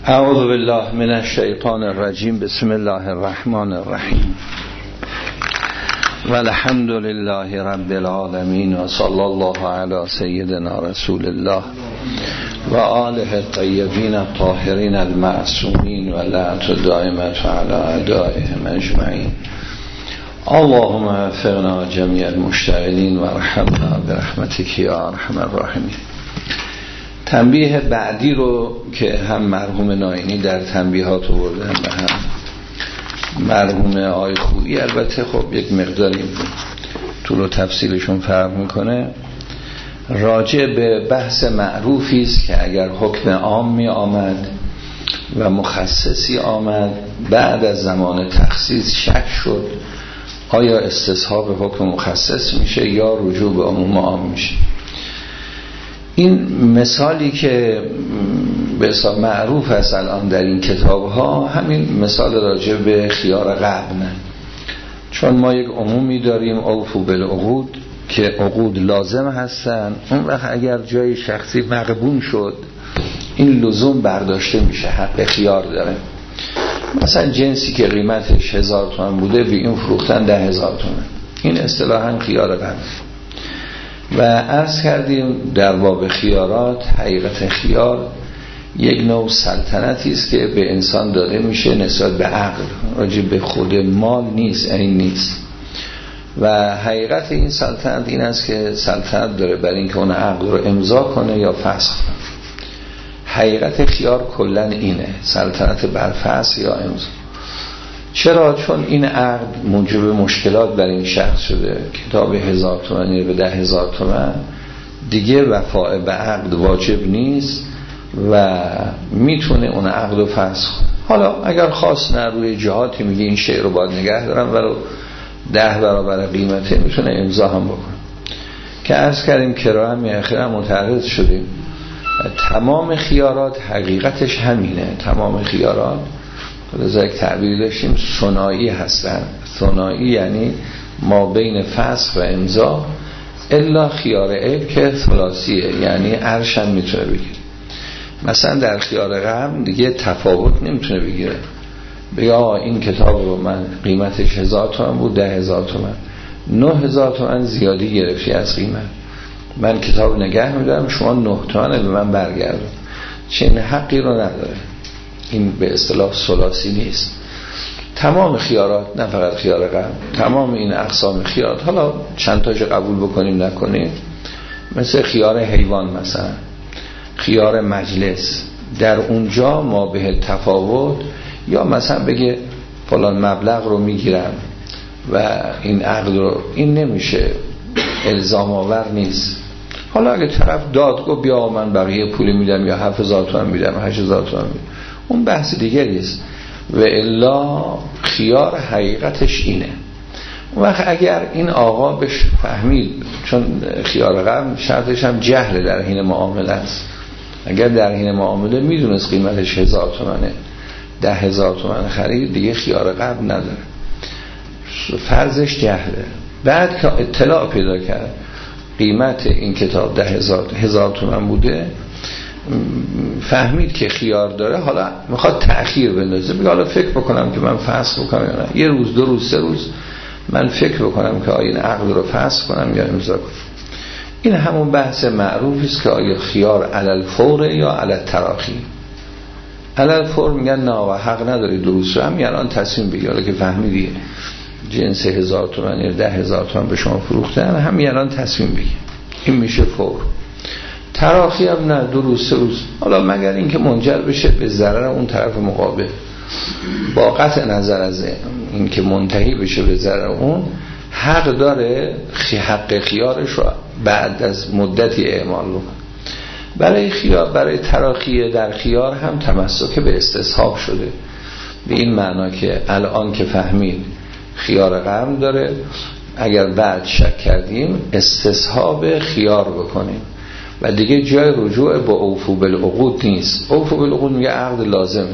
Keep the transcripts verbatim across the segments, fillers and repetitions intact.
اعوذ بالله من الشیطان الرجیم. بسم الله الرحمن الرحیم. والحمد لله رب العالمین و صلی الله علی سیدنا رسول الله و آله الطیبین الطاهرین المعصومین و لعنت دائمة علی اعدائهم اجمعین. اللهم وفقنا جمیع المشتغلین و ارحمنا برحمتک یا ارحم الراحمین. تنبیه بعدی رو که هم مرحوم ناینی در تنبیهات آوردن و هم مرحوم آقای خویی، البته خب یک مقداری طول و تفصیلشون فرق میکنه، راجع به بحث معروفی است که اگر حکم عام می آمد و مخصصی آمد، بعد از زمان تخصیص شک شد آیا استصحاب حکم مخصص میشه یا رجوع به عموم عام میشه. این مثالی که به حساب معروف است الان در این کتاب ها، همین مثال راجع به خیار قبل، چون ما یک عمومی داریم اوفو بالعقود که عقود لازم هستن، اون وقت اگر جای شخصی مقبول شد این لزوم برداشته میشه، حق خیار داره. مثلا جنسی که قیمتش هزار تومان بوده و این فروختن ده هزار تومان، این اصطلاحاً خیار قبل. و عرض کردیم در باب خیارات، حقیقت خیار یک نوع سلطنتی است که به انسان داده میشه نسبت به عقل، راجع به خود مال نیست، این نیست. و حقیقت این سلطنت این است که سلطنت داره برای اینکه اون عقل رو امضا کنه یا فسخ کنه. حقیقت خیار کلن اینه، سلطنت بر فسخ یا امضا. چرا؟ چون این عقد موجب مشکلات برای این شخص شده. کتاب هزار تومانی به ده هزار تومن دیگه وفاء به عقد واجب نیست و میتونه اون عقد رو فسخ. حالا اگر خاص نه روی جهاتی میگه این شیء رو باید نگه دارم ولو ده برابر قیمته، میتونه امضا هم بکنه. که عرض کردیم کرا هم اخیرا متعرض شدیم، تمام خیارات حقیقتش همینه. تمام خیارات لذا یک تعبیری داشتیم ثنایی هستن. ثنایی یعنی ما بین فسخ و امضا، الا خیار عیب که ثلاثیه، یعنی عرش هم میتونه بگیره. مثلا در خیار قبل دیگه تفاوت نمیتونه بگیره، بگه آقا این کتاب رو من قیمتش هزار تومن بود، ده هزار تومن، نه هزار تومن زیادی گرفتی از قیمت، من کتاب نگه میدارم، شما نه تومن به من برگردون. چنین حقی رو نداره. این به اصطلاح ثلاثی نیست. تمام خیارات، نه فقط خیار قبل، تمام این اقسام خیارات، حالا چند تاش قبول بکنیم نکنیم، مثل خیار حیوان، مثلا خیار مجلس، در اونجا ما به تفاوت، یا مثلا بگه فلان مبلغ رو میگیرم و این عقد رو، این نمیشه، الزام آور نیست. حالا اگه طرف داد گفت بیا من بقیه پولی میدم یا هفت هزار تومان میدم، هشت هزار تومان میدم، اون بحث دیگری است. و الا خیار حقیقتش اینه. اون وقت اگر این آقا بش فهمید، چون خیار قبل شرطش هم جهل در حین معامله است، اگر در حین معامله میدونست قیمتش هزار تومنه، ده هزار تومن خرید، دیگه خیار قبل نداره، فرضش جهله. بعد که اطلاع پیدا کرد قیمت این کتاب ده هزار, هزار تومن بوده، فهمید که خیار داره، حالا میخواد تأخیر بندازه، بگه حالا فکر بکنم که من فسخ بکنم یا نه، یه روز، دو روز، سه روز من فکر بکنم که آیا این عقد رو فسخ کنم یا امضا کنم. این همون بحث معروفی است که آیا خیار علی الفور یا علی التراخی. علی الفور میگن نه و حق نداری دو روز، هم الان تصمیم بگیر، حالا که فهمیدی جنس هزار تومن یا ده هزار تومن به شما فروختن، هم الان تصمیم بگیر، این میشه فور. تراخی هم نه، دو روز، سه روز، حالا مگر اینکه منجر بشه به ضرر اون طرف مقابل، با قطع نظر از اینکه منتهی بشه به ضرر اون، حق داره حق خیارش رو بعد از مدتی اعمال رو. برای خیار، برای تراخی در خیار هم تمسک به استصحاب شده، به این معنا که الان که فهمید خیار قرن داره، اگر بعد شک کردیم استصحاب خیار بکنیم و دیگه جای رجوع با اوفو بالعقود نیست. اوفو بالعقود میگه عقد لازمه.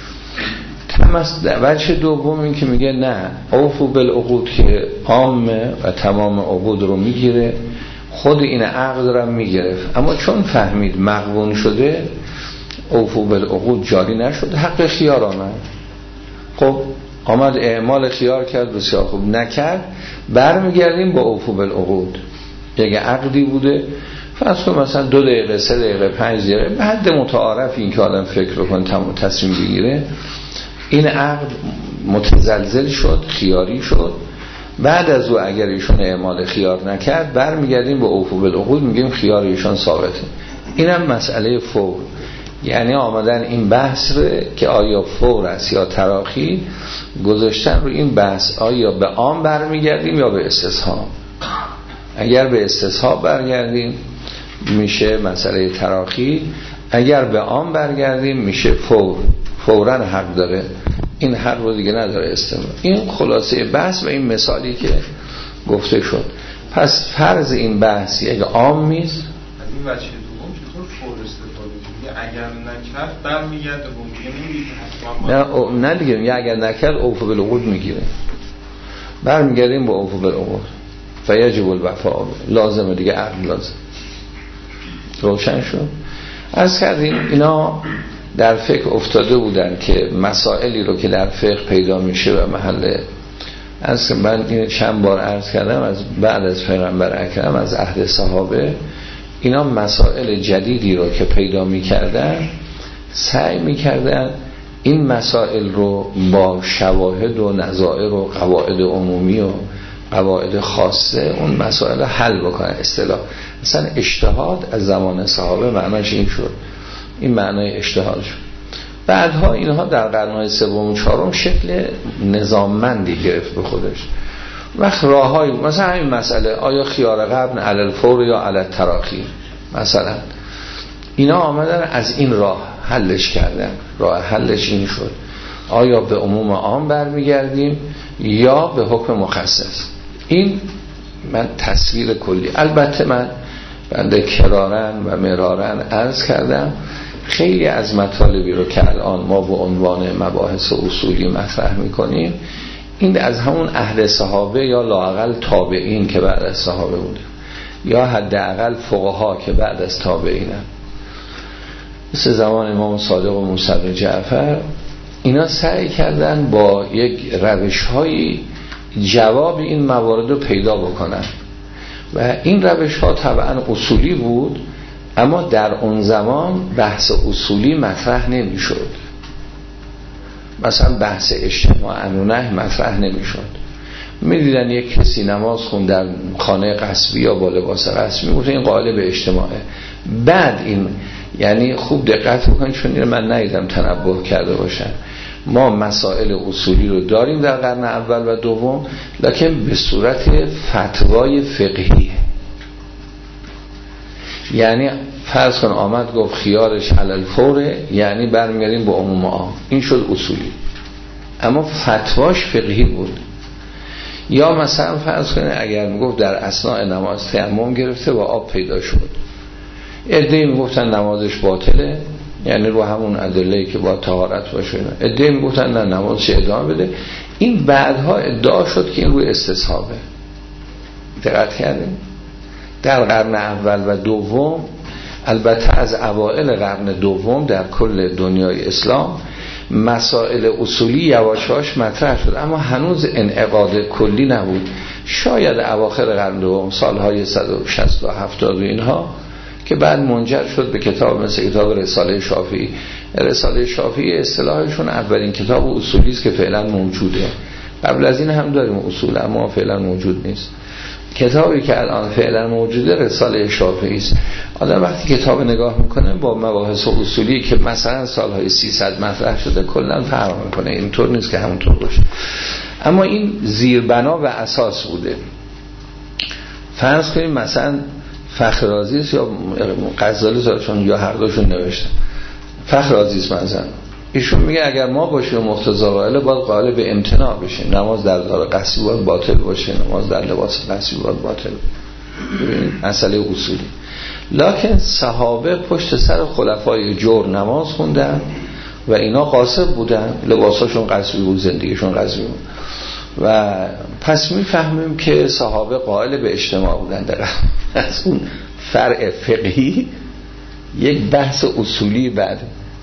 وجه دوم این که میگه نه، اوفو بالعقود که عامه و تمام عقود رو میگیره، خود این عقد رو میگرفت، اما چون فهمید مغبون شده اوفو بالعقود جاری نشد، حق خیار آمد. خب آمد اعمال خیار کرد، بسیار خوب. نکرد، برمیگردیم با اوفو بالعقود. یک عقدی بوده، فرض کن مثلا دو دقیقه، سه دقیقه، پنج دقیقه، به حد متعارف این که آدم فکر بکنه تصمیم بگیره، این عقد متزلزل شد، خیاری شد. بعد از او اگر ایشون اعمال خیار نکرد، برمیگردیم به اوفو بالعقود، میگیم خیار ایشون ثابته. اینم مسئله فور، یعنی آمدن این بحث رو که آیا فور است یا تراخی گذاشتن رو این بحث، آیا به عام برمیگردیم یا به استصحاب. اگر به استصحاب برگردیم میشه مسئله تراخی، اگر به عام برگردیم میشه فور، فوراً حق داره، این حق رو دیگه نداره استمرار. این خلاصه بحث و این مثالی که گفته شد. پس فرض این بحث یک عام نیست. از این وجه دوم چطور فور استفاده کنیم؟ اگر نکرد برمیگرده به میگه حتما نه نه دیگه، اگر نکرد اوفو بالعقود میگیره، برمیگردیم با اوفو بالعقود فیجب الوفاء، لازمه دیگه، عقل لازم. روشن شد. عرض کردیم اینا در فقه افتاده بودن که مسائلی رو که در فقه پیدا میشه و محل، از من این چند بار عرض کردم، از بعد از پیغمبر اکرم، از عهد صحابه، اینا مسائل جدیدی رو که پیدا میکردن سعی میکردن این مسائل رو با شواهد و نظائر و قواعد عمومی و قواعد خاصه اون مسائل حل بکنن. اصطلاح مثلا اجتهاد از زمان صحابه معناش این شد، این معنای اجتهاد شد. بعدها اینها در قرن‌های سوم و چهارم شکل نظاممندی گرفت به خودش. وقت راههای مثلا همین مسئله آیا خیار قبل علی الفور یا علی التراخی، مثلا اینا آمدن از این راه حلش کردن. راه حلش این شد آیا به عموم عام برمیگردیم یا به حکم مخصص. این من تصویر کلی. البته من بنده کرارن و مرارن عرض کردم خیلی از مطالبی رو که الان ما به عنوان مباحث اصولی مطرح میکنیم، این از همون اهل صحابه یا لااقل تابعین که بعد از صحابه بوده، یا حداقل فقها که بعد از تابعینن، مثل زمان امام صادق و موسی جعفر، اینا سعی کردن با یک روش‌هایی جواب این موارد رو پیدا بکنن و این روش‌ها طبعا اصولی بود، اما در اون زمان بحث اصولی مطرح نمی شد. مثلا بحث اجتماع و نهی مطرح نمی شد. می دیدن یک کسی نماز خون در خانه قصبی یا با لباس قصبی بود، این قائل به اجتماعه. بعد این یعنی خوب دقت بکنید، چون من ندیدم تنبه کرده باشن، ما مسائل اصولی رو داریم در قرن اول و دوم، لکن به صورت فتوای فقهی. یعنی فرض کن آمد گفت خیارش علی الفوره، یعنی برمیگردیم به عموم عام، این شد اصولی، اما فتواش فقهی بود. یا مثلا فرض کن اگر میگفت در اثناء نماز تیمم گرفته و آب پیدا شد، عده‌ای میگفتن نمازش باطله، یعنی رو همون ادله‌ای که با طهارت باشه، عده‌ای میگفتن نه نمازش ادامه بده. این بعدها ادعا شد که این روی استصحابه. دقت کردیم در قرن اول و دوم، البته از اوائل قرن دوم در کل دنیای اسلام مسائل اصولی یواشاش مطرح شد، اما هنوز انعقاد کلی نبود. شاید اواخر قرن دوم، سالهای صد و شصت و هفتاد و اینها، که بعد منجر شد به کتاب مثل کتاب رساله شافعی. رساله شافعی اصطلاحشون اولین کتاب اصولی است که فعلا موجوده. قبل از این هم داریم اصول، اما فعلا موجود نیست. کتابی که الان فعلا موجوده رساله شافعی است. آدم وقتی کتاب نگاه میکنه با مباحث اصولی که مثلا سالهای سیصد مطرح شده کلا فرق میکنه، اینطور نیست که همونطور باشه. اما این زیربنا و اساس بوده. فرض کنیم مثلا فخررازی است یا غزالی زادشون یا هر دوشون نوشتن. فخررازی است مثلا، ایشون میگه اگر ما باشیم مقتضا قائل باید قائل به امتناع بشیم، نماز در دار قصبی باید باطل باشه، نماز در لباس قصبی باید باطل. ببینید مسئله اصولی. لکن صحابه پشت سر خلفای جور نماز خوندن و اینا قاصب بودن، لباساشون قصبی بود، زندگیشون قصبی بود، و پس میفهمیم که صحابه قائل به اجتماع بودن. در از اون فرع فقهی یک بحث اصولی بعد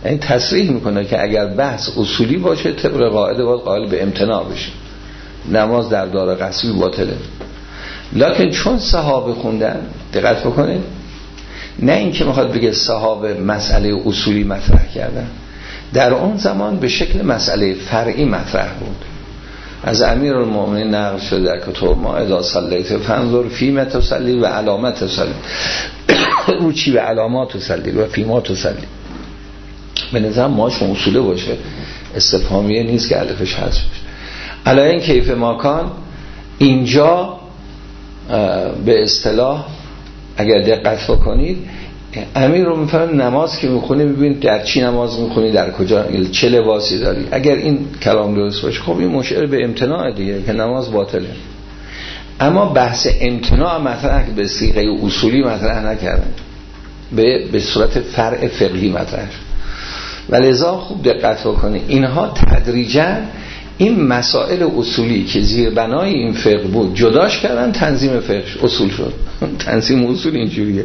یعنی تصریح میکنه که اگر بحث اصولی باشه طبق قاعده باید قائل به امتناع بشه، نماز در دار غصبی باطله. لکن چون صحابه خوندن، دقت بکنید، نه اینکه میخواد بگه صحابه مسئله اصولی مطرح کردن، در اون زمان به شکل مسئله فرعی مطرح بود. از امیرالمومنین نقل شده در کتب ما اذا صلیت فانظر فیما تصلی و علامت تصلی، رو چی و علامات تصلی و فیما تصلی. به نظر ما چون اصوله باشه، استفهامیه نیست که الفش حذف بشه. علی این کیف ماکان اینجا به اصطلاح اگر دقت بکنید امیر رو میفهمن نماز که میخونی، ببین در چی نماز میخونی، در کجا، چه لباسی داری. اگر این کلام درست باشه خب این مشعر به امتناع دیگه که نماز باطله. اما بحث امتناع مطرح به صیغه اصولی مطرح نکردن، به به صورت فرع فقهی مطرح. ولذا خوب دقت بکنید اینها تدریجا این مسائل اصولی که زیر بنای این فقه بود جداش کردن، تنظیم فقه اصول شد. تنظیم اصول اینجوریه،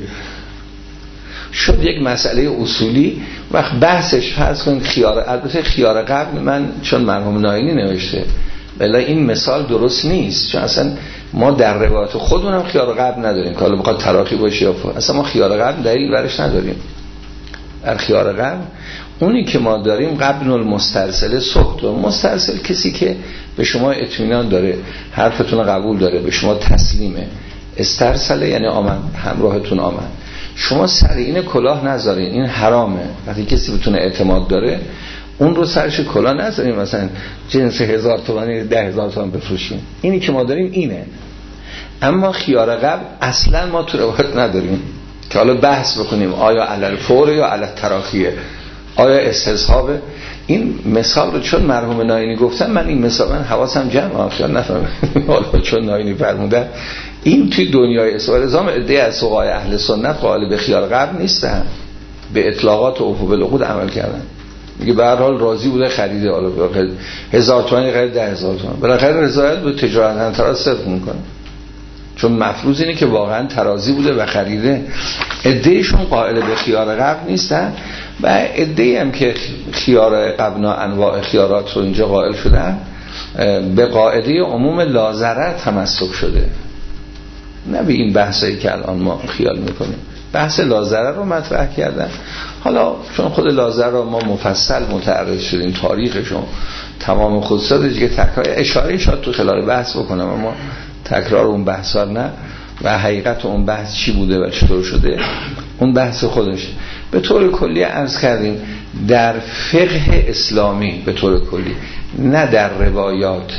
شد یک مسئله اصولی. وقت بحثش فرض کنید خیار، البته خیار قبل من چون مرحوم ناینی نوشته بلا این مثال درست نیست، چون اصلا ما در روایت خودمونم خیار قبل نداریم که حالا بخواد تراخی باشه یا فا. اصلا ما خیار قبل دلیل برش نداریم. در خیار قبل اونی که ما داریم قبل المسترسل سخت و مسترسل کسی که به شما اطمینان داره، حرفتون قبول داره، به شما تسلیمه. استرسله یعنی آمن، همراهتون آمن. شما سر این کلاه نذارین، این حرامه. وقتی کسی بتونه اعتماد داره اون رو سرش کلاه نذارین، مثلا جنس هزار تومانی ده هزار تومان بفروشین. اینی که ما داریم اینه. اما خیار قبل اصلا ما تو روایت نداریم که حالا بحث بکنیم آیا علل فور یا علل تراخیه، آیا استصحابه. این مثال رو چون مرحوم ناینی گفتم من این مثال من حواسم جمع خیال نفهمم حالا چون ناینی فرمودن این توی دنیای اسلام نظام عده از فقهای اهل سنت قائل به خیار قبل نیستن، به اطلاقات و اوفو بالعقود عمل کردن. میگه به هر حال راضی بوده خریده، حالا هزار تومانی خرید ده هزار تومان، بالاخره رضایت به تجارت انتراز صرف میکنه، چون مفروض اینه که واقعا ترازی بوده و خریده. عدهشون قائل به خیار قبل نیستن و عده‌ای هم که خیار قبلنا انواع خیارات رو اینجا قائل شدن به قاعده عموم لازرر تمسک شده، نه به این بحثایی که الان ما خیال میکنیم. بحث لازرر رو مطرح کردن. حالا چون خود لازرر رو ما مفصل متعرض شدیم، تاریخشون تمام خصوصات دیگه تکرار اشاره شد تو خلال بحث بکنم، اما تکرار اون بحثا نه و حقیقت اون بحث چی بوده و چطور شده اون بحث خودش. به طور کلی عرض کردیم در فقه اسلامی به طور کلی، نه در روایات،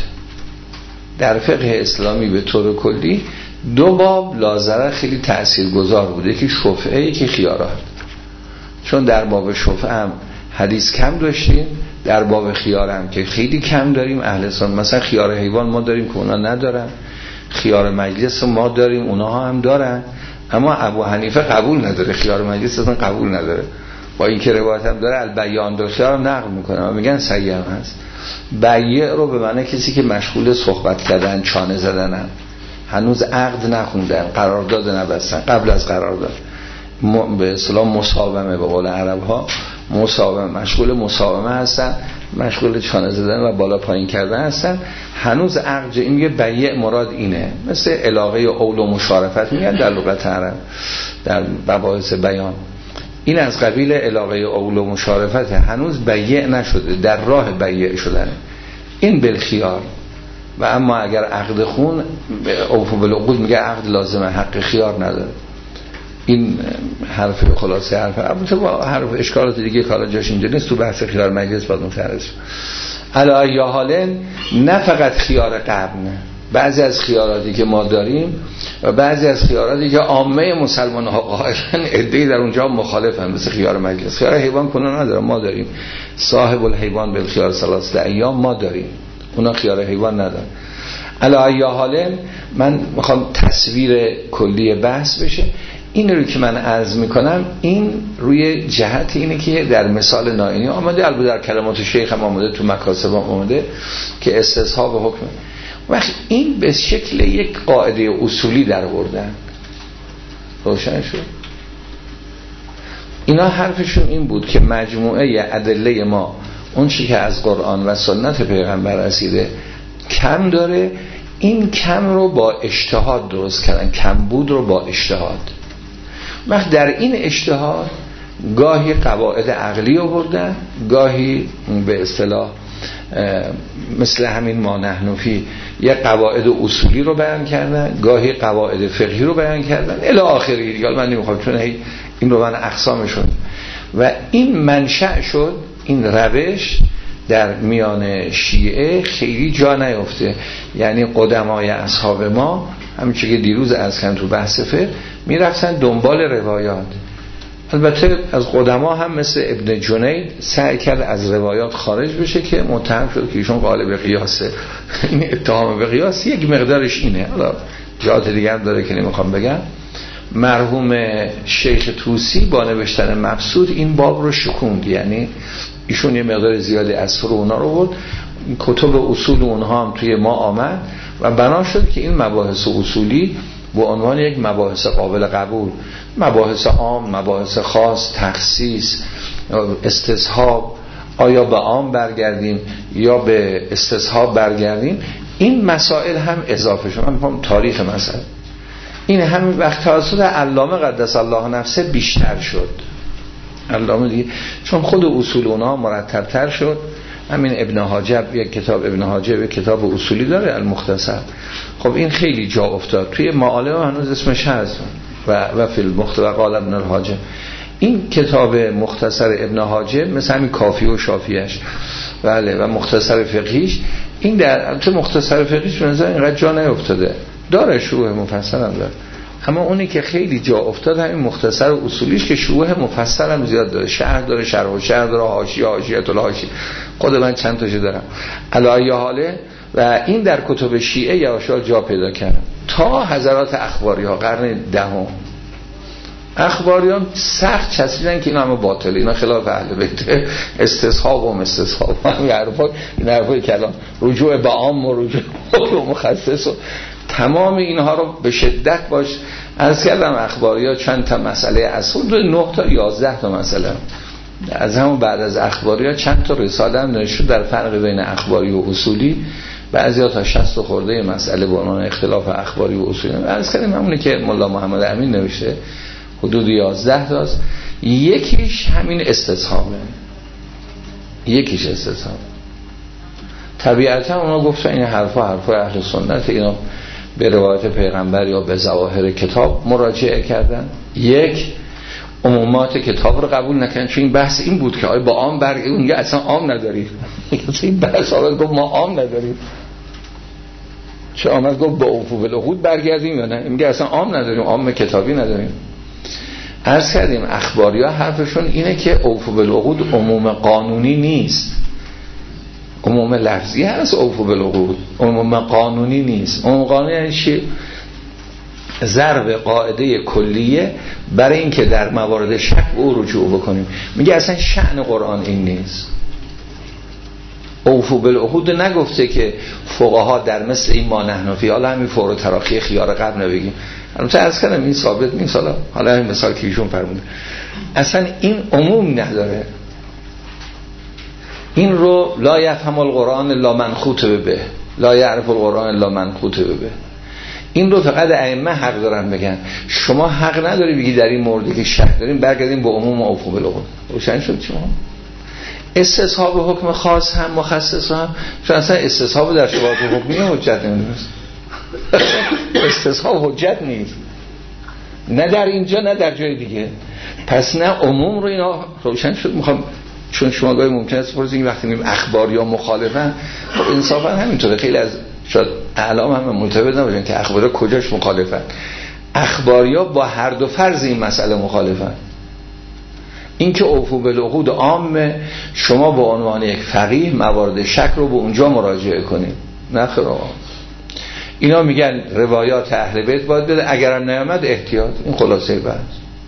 در فقه اسلامی به طور کلی دو باب لازرر خیلی تاثیرگذار بوده، یکی شفعه یکی خیارات. چون در باب شفعه هم حدیث کم داشتیم، در باب خیار هم که خیلی کم داریم. اهل سنت مثلا خیار حیوان ما داریم که اونا ندارن، خیار مجلس ما داریم اونها هم دارن، اما ابو حنیفه قبول نداره، خیار مجلس اصلا قبول نداره، با اینکه روایت هم داره البیان دو خیار هم نقل میکنه و میگن صحیح هم هست. بیع رو به معنی کسی که مشغول صحبت کردن، چانه زدنن، هنوز عقد نخوندن، قرارداد نبستن، قبل از قرارداد به اصطلاح مساومه، به قول عرب ها مساومه، مشغول مساومه هستن، مشغول چانه زدن و بالا پایین کردن هستن، هنوز عقد. این میگه بیع مراد اینه، مثل علاقه اول و مشارفت میگن در لغت عرب در مباحث بیان. این از قبیل علاقه اول و مشارفت، هنوز بیع نشده، در راه بیع شدن. این بالخیار. و اما اگر عقد خون اوفو بالعقود میگه عقد لازمه، حق خیار نداره. این حرف خلاصه حرف، البته با حرف اشکالات دیگه کالا جاش اینجا نیست، تو بحث خیار مجلس باید متعرض شد. علی یا حالن نه فقط خیار قبل، نه بعضی از خیاراتی که ما داریم و بعضی از خیاراتی که عامه مسلمان ها قائلن عده‌ای در اونجا مخالفن، مثل خیار مجلس. خیار حیوان کنه نداره، ما داریم صاحب الحیوان بالخیار ثلاثه ایام ما داریم، اونا خیار حیوان ندارن. علی یا حالن من میخوام تصویر کلی بحث بشه. این رو که من عرض میکنم این روی جهت اینه که در مثال ناینی آمده، البته در کلمات شیخ هم آمده، تو مکاسب هم آمده که استصحاب حکم. وقت این به شکل یک قاعده اصولی در آوردن. روشن شد. اینا حرفشون این بود که مجموعه ادله ما اون چی که از قرآن و سنت پیغمبر رسیده کم داره، این کم رو با اجتهاد درست کردن، کمبود رو با اجتهاد. وقت در این اجتهاد گاهی قواعد عقلی آوردن، گاهی به اصطلاح مثل همین ما نحن فی یه قواعد اصولی رو بیان کردن، گاهی قواعد فقهی رو بیان کردن الی آخری. دیگه من نمیخوام چون این رو من اقسامشون و این منشأ شد این روش در میان شیعه خیلی جا نیفته. یعنی قدمای اصحاب ما همینچه که دیروز از کن تو بحث فقه میرفتن دنبال روایات. البته از قدما هم مثل ابن جنید سعی کرد از روایات خارج بشه که متهم شد که ایشون قائل به قیاسه. این اتهام به قیاس یک مقدارش اینه، حالا جهات دیگه هم داره که نمیخوام بگم. مرحوم شیخ طوسی با نوشتن مبسوط این باب رو شکوند، یعنی ایشون یه مقدار زیادی از فرو اونا رو بود، کتب اصول اونها هم توی ما آمد و بنا شد که این مباحث اصولی به عنوان یک مباحث قابل قبول، مباحث عام، مباحث خاص، تخصیص، استصحاب، آیا به عام برگردیم یا به استصحاب برگردیم، این مسائل هم اضافه شد. من میگم تاریخ مسائل این همین وقت توسط علامه قدس الله نفسه بیشتر شد. علامه دیگه چون خود اصول اونها مرتب‌تر شد. همین ابن حاجب یک کتاب، ابن حاجب یک کتاب اصولی داره المختصر، خب این خیلی جا افتاد توی معالم هنوز اسمش هست و و فی المختصر قال ابن الحاجب. این کتاب مختصر ابن حاجب مثل همین کافی و شافیش بله و مختصر فقهیش، این در تو مختصر فقهیش به نظر اینقدر جا نیفتاده، داره شروح مفصل هم داره، اما اونی که خیلی جا افتاد همین مختصر اصولیش که شروح مفصل هم زیاد داره، شرح داره، شرح و شرح داره، حاشیه، حاشیه الحاشیه، خود من چند تاشو دارم علی حاله. و این در کتب شیعه یواشا جا پیدا کرد تا حضرات اخباری ها قرن دهم. اخباری ها سخت چسبیدن که اینا همه باطله، اینا خلاف اهل بیت، استصحاب و مستصحاب این حرفا این حرفای کلام، رجوع به عام و رجوع به مخصص و تمام اینها رو به شدت باش عرض کردم. اخباری ها چند تا مسئله اصول، نه تا یازده تا مسئله از همون بعد از اخباری ها چند تا رساله هم نوشته در فرق بین اخباری و اصولی، بعضی ها تا شصت خورده مسئله به عنوان اختلاف اخباری و اصولی. عرض کردیم همونی که مولا محمد امین نوشته حدود یازده تاست. یکیش همین استصحابه، یکیش استصحاب. طبیعتا اونا گفتن این حرفا حرفای اهل سنت، اینا به روایت پیغمبر یا به ظواهر کتاب مراجعه کردن. یک عمومات کتاب رو قبول نکردن، چون این بحث این بود که آیا با عام برگردیم، اونگه اصلا عام نداریم. این بحث آمد گفت ما عام نداریم، چه آمد گفت با اوفو بالعقود برگردیم یا نه، اینگه اصلا عام نداریم، عام کتابی نداریم. عرض کردیم اخباری ها حرفشون اینه که اوفو بالعقود عموم قانونی نیست، عموم لفظی هست اوفو بالعقود، عموم قانونی نیست. عموم قانونی یعنی چی؟ ضرب قاعده کلیه برای اینکه در موارد شک او رجوع بکنیم. میگه اصلا شأن قرآن این نیست. اوفو بالعقود نگفته که فقها در مثل این ما نحن فی، حالا همین فور و تراخی خیار قبل نبگیم، البته عرض کردم این ثابت نیست، حالا حالا همین مثال که ایشون فرموده اصلا این عموم نداره. این رو لا یفهم القرآن الا من خطب به، لا یعرف القرآن الا من خطب به، این رو فقط ائمه حق دارن بگن. شما حق نداری بگی در این موردی که شک داریم برگردیم به عموم اوفو بالعقود. روشن شد شما؟ استصحاب حکم خاص هم مخصص هم، چون اصلا استصحاب در شبهات حکمی حجت نیست. استصحاب حجت نیست، نه در اینجا نه در جای دیگه. پس نه عموم رو اینا روشن شد. میخوام چون شما گاهی ممکنه است پرسید وقتی میگیم اخباری ها مخالفن، خب انصافا همینطوره. خیلی از شاید اعلام هم مرتبط نباشن که اخباری کجاش مخالفن. اخباری ها با هر دو فرض این مسئله مخالفن. این که اوفو بالعقود عامه، شما به عنوان یک فقیه موارد شک رو به اونجا مراجعه کنید. نه خیر آقا، اینا میگن روایات اهل بیت باید بده، اگرم نیامد احتیاط. این خلاصه بحث.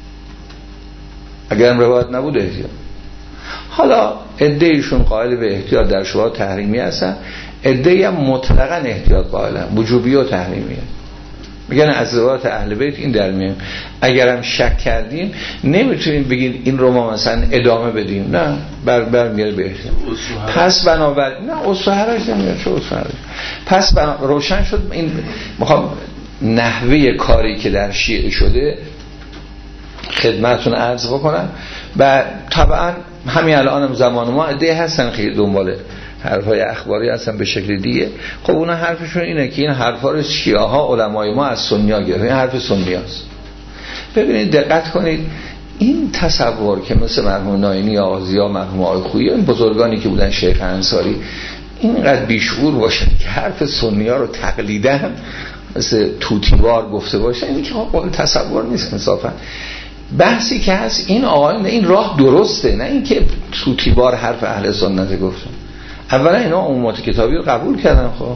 اگرم روایت نبود احتیاط. حالا عده‌ایشون قائل به احتیاط در شبهات تحریمی هستن، عده‌ای هم مطلقاً احتیاط قائلن، وجوبی و تحریمیه. میگن از روایات اهل بیت این در میاد. اگرم شک کردیم نمیتونیم بگیم این رو ما مثلا ادامه بدیم، نه بر برمیگرده به احتیاط. پس بنابراین نه اصول حرج نمیاد، چه اصول حرج. پس بنا... روشن شد. این میخوام نحوه کاری که در شیعه شده خدمتتون عرض بکنم. و طبعا همین الانم زمان ما عده هستن خیلی دنبال حرفای اخباری هستن به شکل دیگه. خب اونا حرفشون اینه که این حرفا رو شیعه ها علمای ما از سنیا گرفتن، این حرف سنی هست. ببینید دقت کنید، این تصور که مثل مرحوم ناینی آغازی ها، مرحوم آقای خویی، این بزرگانی که بودن شیخ انصاری اینقدر بیشعور باشن که حرف سنی ها رو تقلیدن مثل توتیوار گفته باشن، این که قابل تصور نیست انصافا. بحثی که هست این آقایان این راه درسته، نه اینکه توتیوار حرف اهل سنت گفتن. اولا اینا عمومات کتابی رو قبول کردن، خب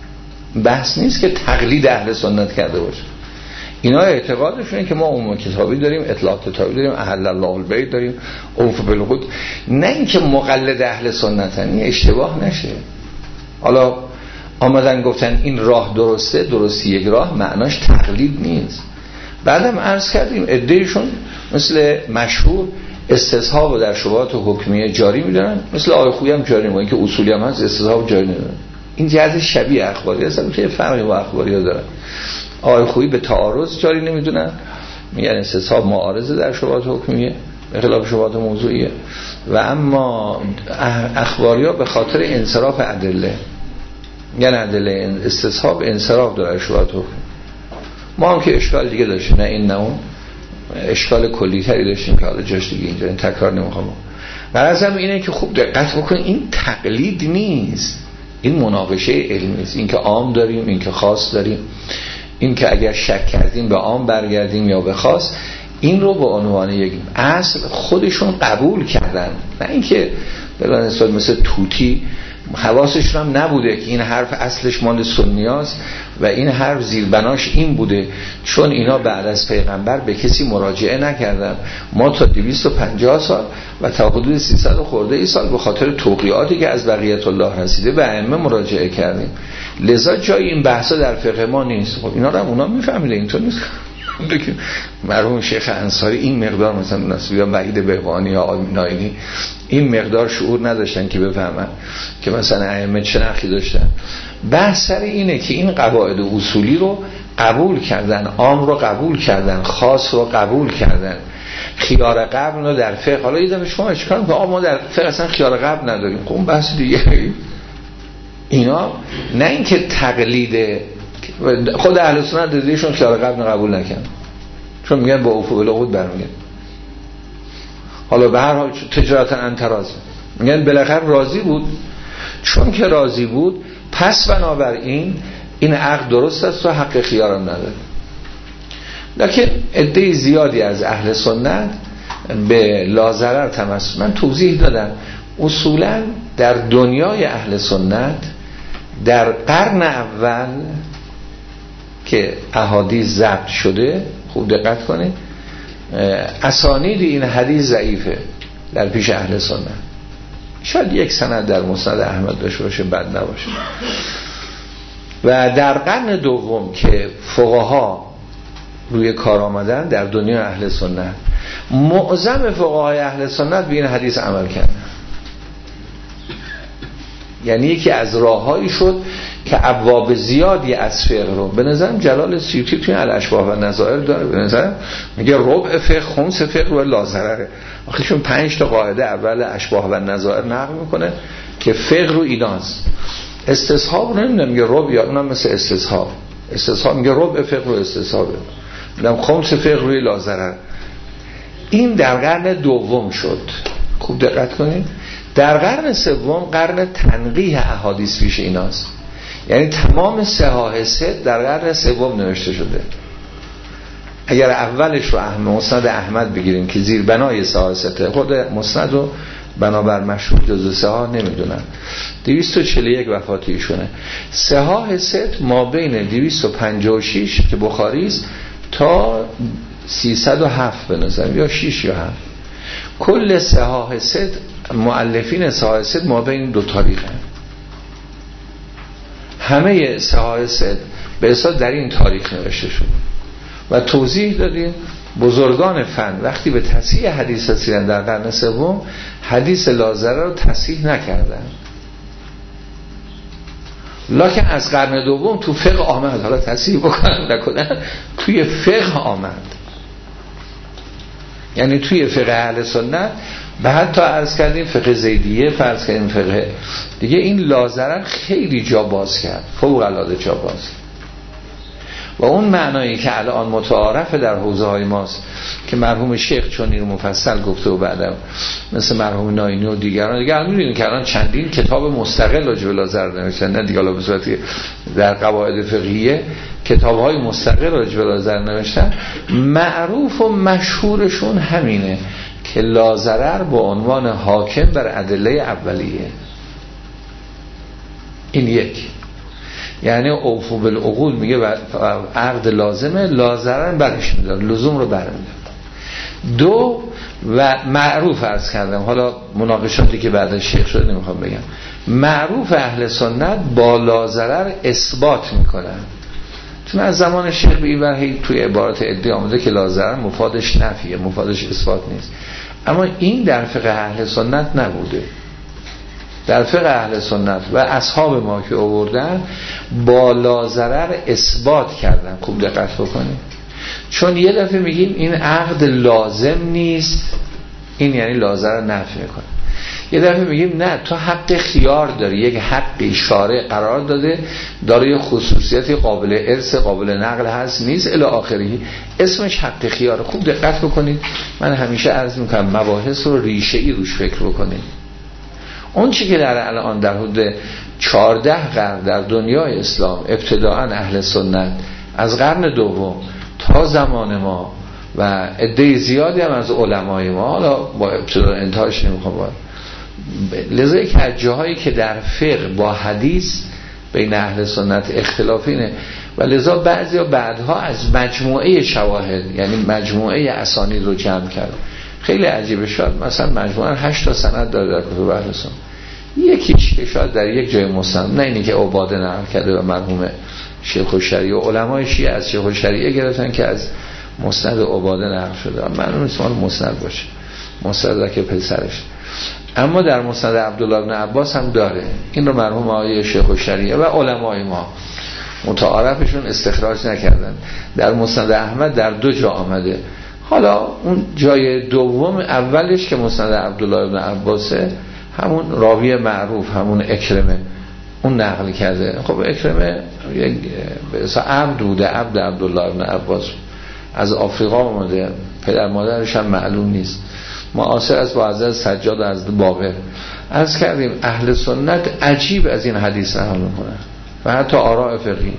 بحث نیست که تقلید اهل سنت کرده باشه. اینا اعتقادشونه که ما عموم کتابی داریم، اطلاعات کتابی داریم، احل الله البیت داریم، اوف بالعقود، نه اینکه مقلد اهل سنتن. این اشتباه نشه. حالا آمدن گفتن این راه درسته، درستی یک راه معناش تقلید نیست. بعدم عرض کردیم عدهشون مثل مشهور استصحاب در شبهات حکمیه جاری میدونن، مثل آقای خویی هم جاری میدونن که اصولی هم هست، استصحاب جاری ندارن. این جهت شبیه اخباری هست که فرقی با اخباری ها دارن. آقای خویی به تعارض جاری نمیدونن، میگن استصحاب معارضه در شبهات حکمیه به خلاف شبهات موضوعیه. و اما اخباری ها به خاطر انصراف ادله، یعنی ادله استصحاب انصراف داره شبهات حکمیه. ما هم که اشکال دیگه داشتیم، نه این نه اون، اشکال کلی تری داشتیم که حالا جاش دیگه اینجا این تکرار نمیخوام. غرضم اینه که خوب دقت بکنید، این تقلید نیست، این مناقشه علمی است. این که عام داریم، این که خاص داریم، این که اگر شک کردیم به عام برگردیم یا به خاص، این رو به عنوان یک اصل خودشون قبول کردن. نه اینکه بلان اصلا مثل توتی حواسشون هم نبوده که این حرف اصلش مال سنیاست و این حرف زیربناش این بوده، چون اینا بعد از پیغمبر به کسی مراجعه نکردن. ما تا دویست و پنجاه سال و تا حدود سیصد خورده ای سال به خاطر توقیعاتی که از بقیت الله رسیده به ائمه مراجعه کردیم. لذا جای این بحثا در فقه ما نیست. خب اینا رو هم اونا میفهمیده، اینطور نیست که مرحوم شیخ انصاری این مقدار مثلا نصیب یا وحید بهبانی یا آقای ناینی این مقدار شعور نداشتن که بفهمن که مثلا ائمه چه نقی داشتن. بحث سر اینه که این قواعد اصولی رو قبول کردن، عام رو قبول کردن، خاص رو قبول کردن، خیار قبل رو در فقه. حالا یه دفعه شما اشکال که ما در فقه اصلا خیار قبل نداریم، خب بحث دیگه. اینا نه اینکه تقلید خود اهل سنت دیدشون خیار قبل قبول نکردن، چون میگن با اوفو بالعقود برمیگن. حالا به هر حال تجارتا انتراز میگن بالاخره راضی بود، چون که راضی بود پس بنابراین این عقد درست است و حق خیارم نداره. لکن عده زیادی از اهل سنت به لازرر تمسک. من توضیح دادم اصولا در دنیای اهل سنت در قرن اول که احادیث ضبط شده، خوب دقت کنید، اسانید این حدیث ضعیفه در پیش اهل سنت. شاید یک سند در مسند احمد داشته باشه، بد نباشه. و در قرن دوم که فقها روی کار آمدن در دنیای اهل سنت، معظم فقهای اهل سنت به این حدیث عمل کردن. یعنی یکی از راههایی شد که ابواب زیادی از فقه رو، به نظرم جلال سیوطی توی الاشباح و نظائر داره، به نظرم میگه ربع فقه، خمس فقه و لازرره. آخه چون پنج تا قاعده اول اشباح و نظائر نقل میکنه که فقه رو ایناست. استصحاب رو نمیدونم میگه ربع، یا اونم مثل استصحاب، استصحاب میگه ربع فقه رو استصحابه، میگم خمس فقه روی لازرر. این در قرن دوم شد. خوب دقت کنید، در قرن سوم قرن تنقیح احادیث پیش ایناست. یعنی تمام صحاح ست در قرن سوم نوشته شده. اگر اولش رو احمد مسند احمد بگیریم که زیر بنای صحاح سته، خود مسند رو بنابر مشهور جزء صحاح نمیدونن. دویست و چهل و یک وفات ایشونه. صحاح ست ما بین دویست و پنجاه و شش که بخاری است تا سیصد و هفت به نظر، یا شش یا هفت. کل صحاح ست مؤلفین صحاح ست ما بین دو تاریخ هم. همه صحاح ست به اصلا در این تاریخ نوشته شده و توضیح دادیم بزرگان فن وقتی به تصحیح حدیث رسیدن در قرن سوم حدیث لا ضرر رو تصحیح نکردن، لکن از قرن دوم تو فقه آمد، حالا تصحیح بکنن نکنن توی فقه آمد، یعنی توی فقه اهل سنت به حتی عرض کردیم فقه زیدیه، فرض کردیم فقه دیگه، این لا ضرر خیلی جا باز کرد، فوق العاده جا باز کرد. و اون معنایی که الان متعارف در حوزه های ماست که مرحوم شیخ چون این مفصل گفته و بعدم مثل مرحوم ناینی و دیگران دیگه الان می‌بینید که الان چندین کتاب مستقل راجع به لا ضرر نوشتن، نه دیگه به صورت در قواعد فقهیه کتاب‌های مستقل راجع به لا ضرر نوشتن. معروف و مشهورشون همینه که لا ضرر با عنوان حاکم بر ادله اولیه. این یک، یعنی اوفو بالعقول میگه عقد لازمه، لا ضرر برش میدار، لزوم رو برمیدار. دو، و معروف عرض کردم، حالا مناقشاتی که بعد شیخ شده نمیخوام بگم، معروف اهل سنت با لا ضرر اثبات میکنن، چون از زمان شیخ به این ور توی عبارات عدی آمده که لا ضرر مفادش نفیه، مفادش اثبات نیست، اما این در فقه اهل سنت نبوده. در فقه اهل سنت و اصحاب ما که آوردن با لا ضرر اثبات کردن. خوب دقت بکنید، چون یه دفعه میگیم این عقد لازم نیست، این یعنی لا ضرر نفی میکنه. یه دفعه میگیم نه، تو حق خیار داری، یک حقی شارع قرار داده، داره یه خصوصیتی قابل ارث قابل نقل هست نیست الی آخری، اسمش حق خیار. خوب دقت بکنید، من همیشه عرض میکنم مباحث رو ریشه ای روش فکر بکنید. اون چی که در الان در حدود چهارده قرن در دنیای اسلام ابتداعاً اهل سنت از قرن دوم تا زمان ما و عده زیادی هم از علمای ما، حالا با ابتدا انتهاش نمیخوام باید، لذا که از جاهایی که در فقه با حدیث بین اهل سنت اختلاف اینه و لذا بعضی ها بعدها از مجموعه شواهد یعنی مجموعه اسانید رو جمع کرد. خیلی عجیبه، شاید مثلا مجموعه هشت تا سند داره در کتب اهل سنت، یکیش که شاید در یک جای مسند، نه اینی که عباده نقل کرده و مرحوم شیخ الشریعه و علمای شیعه از شیخ الشریعه گرفتن که از مسند عباده نقل شده، معلومه اسمال مسند باشه، مسند که پسرش. اما در مسند عبدالله بن عباس هم داره، این رو مرحوم آقای شیخ الشریعه و علمای ما متعارفشون استخراج نکردن. در مسند احمد در دو جا آمده، حالا اون جای دوم اولش که مسند عبدالله بن عباسه، همون راوی معروف همون اکرمه اون نقل کرده. خب اکرمه یک به اصلا عبد بوده، عبد عبدالله بن عباس، از آفریقا آمده، پدر مادرش هم معلوم نیست، معاصر از با حضرت سجاد از باقر. عرض کردیم اهل سنت عجیب از این حدیث نقل میکنن و حتی آراء فقهی،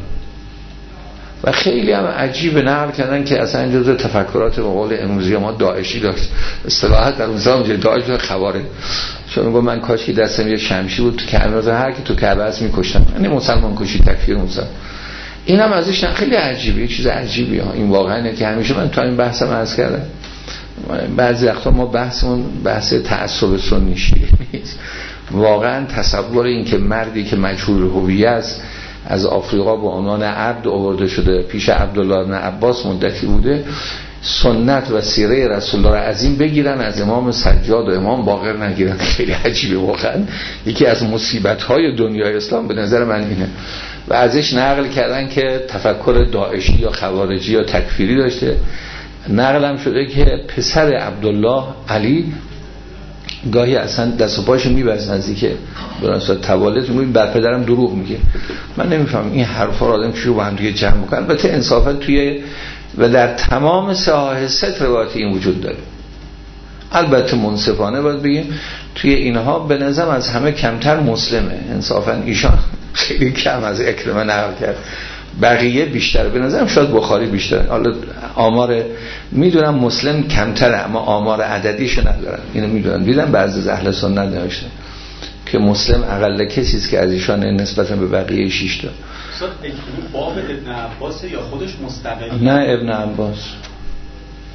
و خیلی هم عجیب نقل کردن که اصلا جزء تفکرات به قول امروزی ما داعشی داشت، اصطلاحات در اون زمان داعش و خوارج، چون میگم من کاش که دستم یه شمشیر بود تو کعبه، هر کی تو کعبه است میکشتم، یعنی مسلمان کشی، تکفیر مسلمان. این هم ازش خیلی عجیبه، چیز عجیبی ها. این واقعا اینه که همیشه من تا این بحثم عرض کردم، بعضی وقتا ما بحثمون بحث تعصب سنی شیعه نیست، واقعا تصور این که مردی که مجهول هویه است از آفریقا به عنوان عبد آورده شده پیش عبدالله بن عباس مدتی بوده، سنت و سیره رسول الله از این بگیرن، از امام سجاد و امام باقر نگیرن، خیلی عجیبه واقعا. یکی از مصیبت‌های دنیای اسلام به نظر من اینه. و ازش نقل کردن که تفکر داعشی یا خوارجی یا تکفیری داشته. نقل هم شده که پسر عبدالله علی گاهی اصلا دست و پاشو میبرز نزدیکه برانسا توالت، میگه بر پدرم دروغ میگه. من نمیفهم این حرفا رو آدم چجوری با هم دیگه جمع میکنه. البته انصافا توی و در تمام صحاح ست روایت این وجود داره، البته منصفانه باید بگیم توی اینها به نظرم از همه کمتر مسلمه، انصافا ایشان خیلی کم از اکرمه نقل کرد، بقیه بیشتر، به نظرم شاید بخاری بیشتر، حالا آمار میدونم مسلم کمتره اما آمار عددیشو ندارن، اینو میدونم، دیدم بعضی از اهل سنت نوشته که مسلم اقل کسی است که از ایشان نسبتا به بقیه شش تا. استاد اکرمه باب ابن عباس یا خودش مستقلی؟ نه ابن عباس،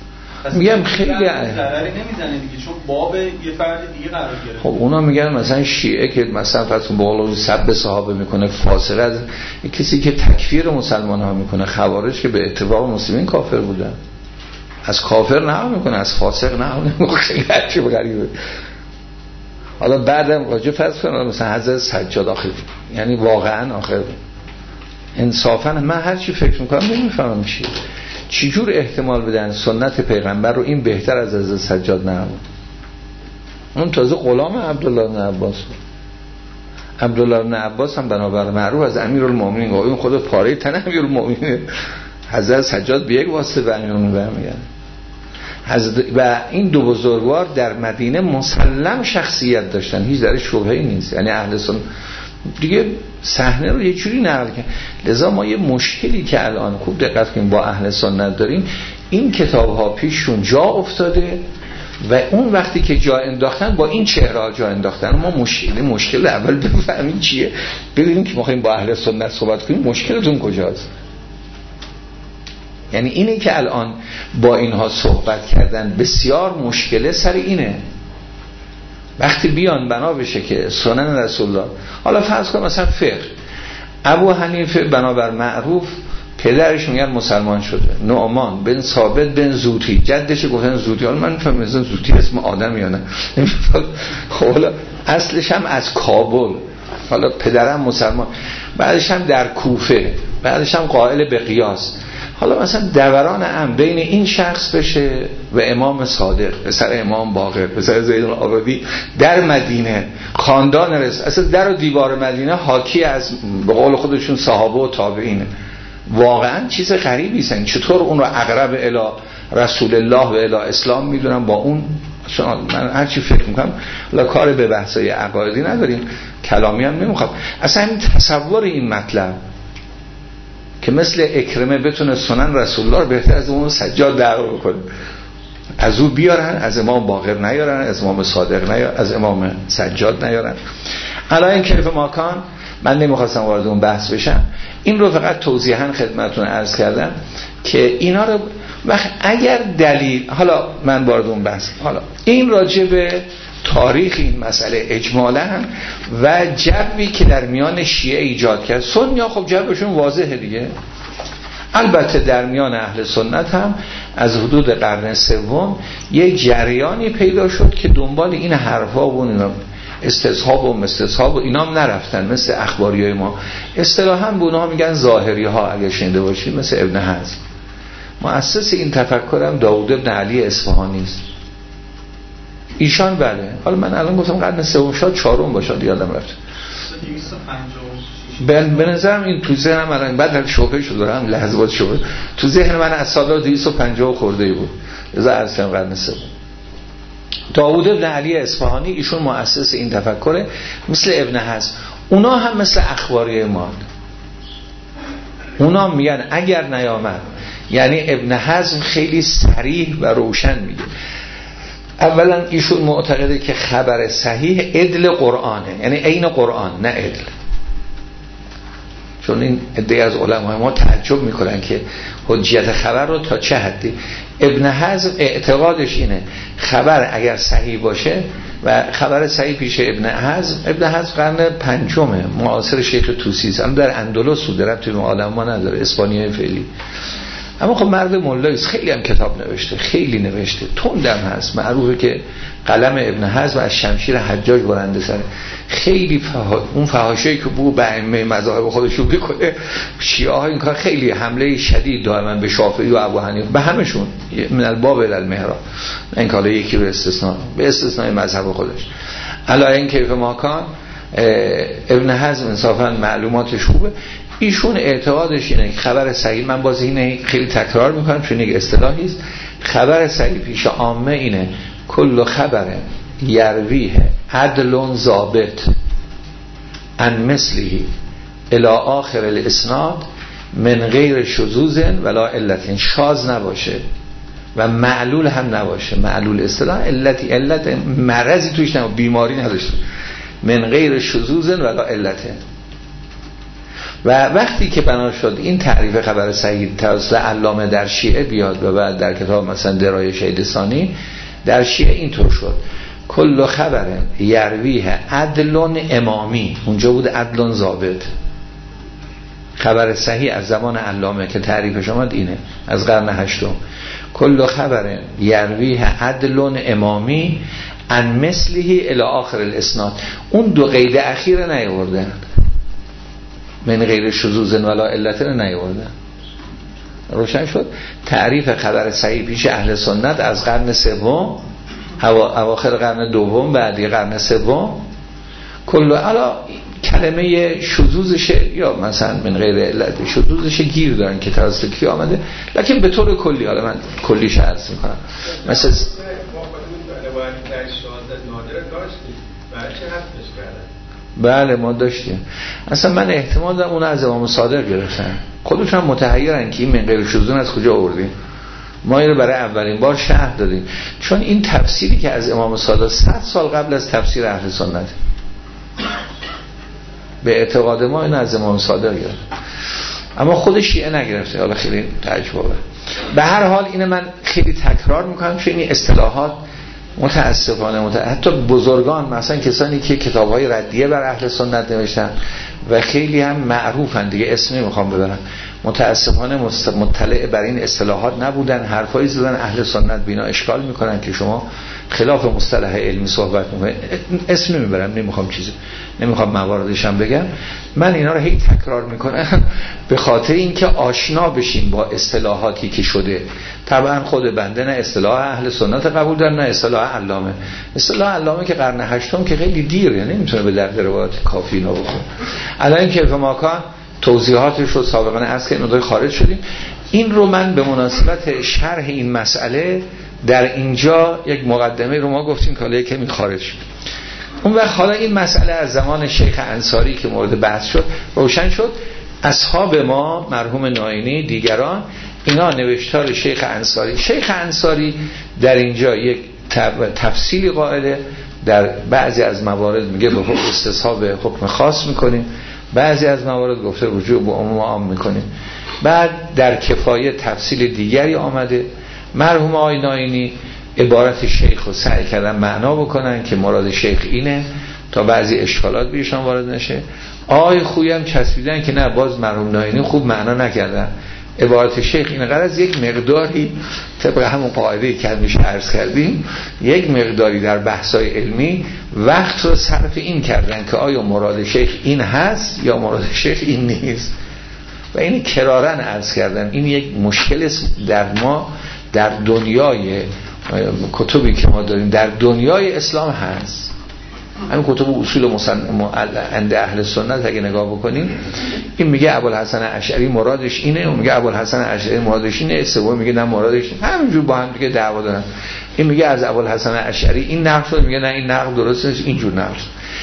میگم خیلی ضرری نمیزنه دیگه، چون باب یه فرد دیگه قرار گرفته. خب اونا میگن مثلا شیعه که مثلا فرض کن بالا سب صحابه میکنه، فاسق از کسی که تکفیر مسلمان ها میکنه، خوارج که به اتفاق مسلمین کافر بودن، از کافر نه میکنه، از فاسق نه میکنه. خیلی عجیب غریبه. حالا بعدم راجع فرض کنم مثلا حضرت سجاد آخر، یعنی واقعا آخر انصافا من هر چی فکر میکنم نمیفهمم چیه، چی جور احتمال بدن سنت پیغمبر رو این بهتر از حضرت سجاد نبود. اون تازه غلام عبدالله بن عباس بود. عبدالله بن عباس هم بنابر معروف از امیرالمومنین، اون خود پاره تن امیرالمومنین. حضرت سجاد به یک واسطه به امیرالمومنین برمیگرده. و این دو بزرگوار در مدینه مسلم شخصیت داشتن، هیچ درش شبهه‌ای نیست. یعنی اهل سنت دیگه صحنه رو یه جوری نقل کردن. لذا ما یه مشکلی که الان خوب دقت کنیم با اهل سنت داریم، این کتاب ها پیششون جا افتاده و اون وقتی که جا انداختن با این چهره جا انداختن. ما مشکل مشکل اول بفهمیم چیه، ببینیم که ما خواهیم با اهل سنت صحبت کنیم مشکلتون کجاست. یعنی اینه که الان با اینها صحبت کردن بسیار مشکله سر اینه. وقتی بیان بنا بشه که سنن رسول الله، حالا فرض کن مثلا فقه، ابو حنیفه بنابر معروف پدرش میگن مسلمان شده، نعمان بن ثابت بن زوتی جدش گفتن زوتی. حالا من میفهمم مثلا زوتی اسم آدم یا نه، خب حالا اصلش هم از کابل، حالا پدرم مسلمان، بعدش هم در کوفه، بعدش هم قائل به قیاس. حالا مثلا دوران ام بین این شخص بشه و امام صادق پسر امام باقر پسر زید العابدین در مدینه، خاندان رسول، اصلا در و دیوار مدینه حاکی از به قول خودشون صحابه و تابعینه. واقعا چیز غریبی است. چطور اون رو اقرب الی رسول الله و الی اسلام میدونم با اون. من هر چی فکر میکنم، لا کار به بحثای عقایدی نداریم، کلامی هم نمیخوام. اصلا این تصور این مطلب که مثل اکرمه بتونه سنن رسول الله رو بهتر از اون سجاد دعوا بکنه، از او بیارن، از امام باقر نیارن، از امام صادق نیارن، از امام سجاد نیارن. الان کیف ماکان من نمیخواستم وارد اون بحث بشم، این رو فقط توضیحاً خدمتتون عرض کردم که اینا رو وقت اگر دلیل، حالا من وارد اون بحث، حالا این راجع به تاریخ این مسئله اجمالاً و جوی که در میان شیعه ایجاد کرد. سنیا خب جوشون واضحه دیگه. البته در میان اهل سنت هم از حدود قرن سوم یه جریانی پیدا شد که دنبال این حرفا و اینا استصحاب و مستصحاب و اینا هم نرفتن، مثل اخباریای ما. اصطلاحاً به اونها میگن ظاهری ها، اگه شنیده باشید، مثل ابن حزم. مؤسس این تفکرم داوود ابن علی اصفهانی است. ایشان بله، حالا من الان گفتم قرن سوم شاید چهارم باشه، یادم رفت. به نظرم این تو ذهنم الان بعد شوخی شد دارم لحظات شد تو ذهن من از سال دویست و پنجاه خورده بود، از ارسم قرن سوم. داوود ابن علی اصفهانی ایشون مؤسس این تفکره، مثل ابن حزم. اونا هم مثل اخباری ما، اونا میگن اگر نیامد، یعنی ابن حزم خیلی صریح و روشن میگه. اولا ایشون معتقده که خبر صحیح عدل قرآنه، یعنی عین قرآن نه عدل. چون این عده از علمای ما تعجب میکنن که حجیت خبر رو تا چه حدی. ابن حزم اعتقادش اینه خبر اگر صحیح باشه، و خبر صحیح پیش ابن حزم، ابن حزم قرن پنجمه، معاصر شیخ طوسی است، اما در اندلس بود، در توی عالم ما نداره، اسپانیای فعلی. اما خب مرد مولاییست، خیلی هم کتاب نوشته، خیلی نوشته، تندم هست. معروفه که قلم ابن حزم از شمشیر حجاج برنده سره. خیلی فها... اون فحاشی که بو به ائمه مذاهب خودشو میکنه، شیعه ها این کار خیلی حمله شدید دائما به شافعی و ابو حنیفه، به همشون من الباب الی المحراب، این کالا یکی رو استثناء به استثناء مذهب خودش. علا این کیف ماکان ابن حزم انصافا معلوماتش خوبه. ایشون اعتقادش اینه که خبر صحیح، من باز اینه خیلی تکرار میکنم چون یک اصطلاحی است، خبر صحیح پیش عامه اینه کل خبر یرویه عدل ضابط عن مثلی الی آخر الاسناد من غیر شذوذ ولا علت، شاذ نباشه و معلول هم نباشه. معلول اصطلاح علتی، علت مرضی توش نباشه، بیماری نداشته، من غیر شذوذ ولا علت. و وقتی که بنا شد این تعریف خبر صحیح توسط علامه در شیعه بیاد و بعد در کتاب مثلا درای شهید ثانی در شیعه اینطور شد کل خبر یرویه عدل امامی، اونجا بود عدل ضابط. خبر صحیح از زمان علامه که تعریفش آمد اینه از قرن هشتم، کل خبر یرویه عدل امامی ان مثله الی آخر الاسناد. اون دو قید اخیر نیاوردن، من غیر شذوذ ولا علت نیاوردن. روشن شد تعریف خبر صحیح پیش اهل سنت از قرن سوم، اواخر قرن دوم، بعدی قرن سوم. کل علا کلمه شذوذش یا مثلا من غیر علت شذوذش گیر دارن که توسط کی آمده، لکن به طور کلی، حالا من کلیش عرض میکنم. مثلا بله ما داشتیم، اصلا من احتمال دارم اون از امام صادق گرفتن، خودشون هم متحیرن که این من غیر شذوذ از کجا آوردیم. ما اینو برای اولین بار شرح دادیم، چون این تفسیری که از امام صادق صد سال قبل از تفسیر اهل سنت، به اعتقاد ما این از امام صادق گرفت، اما خود شیعه نگرفته. حالا خیلی تعجبه. به هر حال اینه من خیلی تکرار میکنم چون این اصطلاحات متاسفانه مت... حتی بزرگان مثلا کسانی که کتاب‌های ردیه بر اهل سنت نوشتن و خیلی هم معروفن دیگه، اسم نمیخوام ببرم، متاسفانه مطلع بر این اصطلاحات نبودن، حرفایی زدن اهل سنت بینا اشکال میکنن که شما خلاف مصطلح علمی صحبت میکنید. اسم نمیبرم، نمیخوام چیزی نمیخوام مواردش هم بگم. من اینا رو هی تکرار میکنم به خاطر اینکه آشنا بشین با اصطلاحاتی که شده. طبعا خود بنده نه اصطلاح اهل سنت قبول دارم نه اصطلاح علامه. اصطلاح علامه که قرن هشتم که خیلی دیر، یعنی نمیتونه به درد روایات کافی نو بخوره. الان که فماکان توضیحاتش رو سابقا از که ندای خارج شدیم، این رو من به مناسبت شرح این مسئله در اینجا یک مقدمه رو ما گفتیم که حالا کمی خارج شد. اون وقت حالا این مسئله از زمان شیخ انصاری که مورد بحث شد روشن شد. اصحاب ما مرحوم ناینی دیگران اینا نوشتار شیخ انصاری، شیخ انصاری در اینجا یک تفصیلی قائله، در بعضی از موارد میگه به حکم استصحاب به حکم خاص میکنیم، بعضی از موارد گفته رجوع به عموم عام میکنیم. بعد در کفایه تفصیل دیگری آمده. مرحوم آقای ناینی عبارت شیخ رو سعی کردن معنا بکنن که مراد شیخ اینه تا بعضی اشکالات بیشان وارد نشه. آقای خویی هم چسبیدن که نه، باز مرحوم ناینی خوب معنا نکردن، عبارت شیخ اینه. غرض یک مقداری طبق همون قاعده که همیشه عرض کردیم، یک مقداری در بحث‌های علمی وقت رو صرف این کردن که آیا مراد شیخ این هست یا مراد شیخ این نیست، و این کرارن عرض کردم. این یک مشکل در ما در دنیای کتبی که ما داریم در دنیای اسلام هست. همین کتب اصول مسلم عند اهل سنت اگه نگاه بکنیم، این میگه ابوالحسن اشعری مرادش اینه، اون میگه ابوالحسن اشعری مرادش اینه، سوم میگه نه مرادش اینه. همینجور با هم دیگه دعوا دارن. این میگه از ابوالحسن اشعری این نقل شد، میگه نه این نقل درست نیست، اینجور نقل.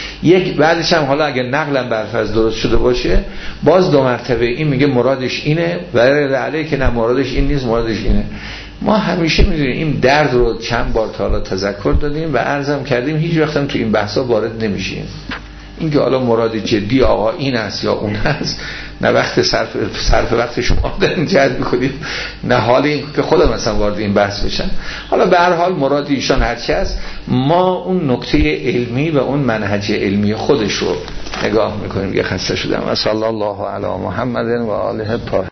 یک بعدش هم حالا اگه نقلم برفرض درست شده باشه، باز دو مرتبه این میگه مرادش اینه و علیه که نه مرادش این نیست، مرادش اینه. ما همیشه میدونیم این درد رو چند بار تا حالا تذکر دادیم و عرضم کردیم، هیچ وقت هم تو این بحثا وارد نمیشیم. این که حالا مراد جدی آقا این است یا اون است، نه وقت صرف صرف وقت شما دارین جلب می‌کنید، نه حال این که خودم مثلا وارد این بحث بشن. حالا به هر حال مراد ایشان هر چی است، ما اون نکته علمی و اون منهج علمی خودش رو نگاه می‌کنیم. یه خسته شدم. صلی الله علی محمد و آله الطاهرین.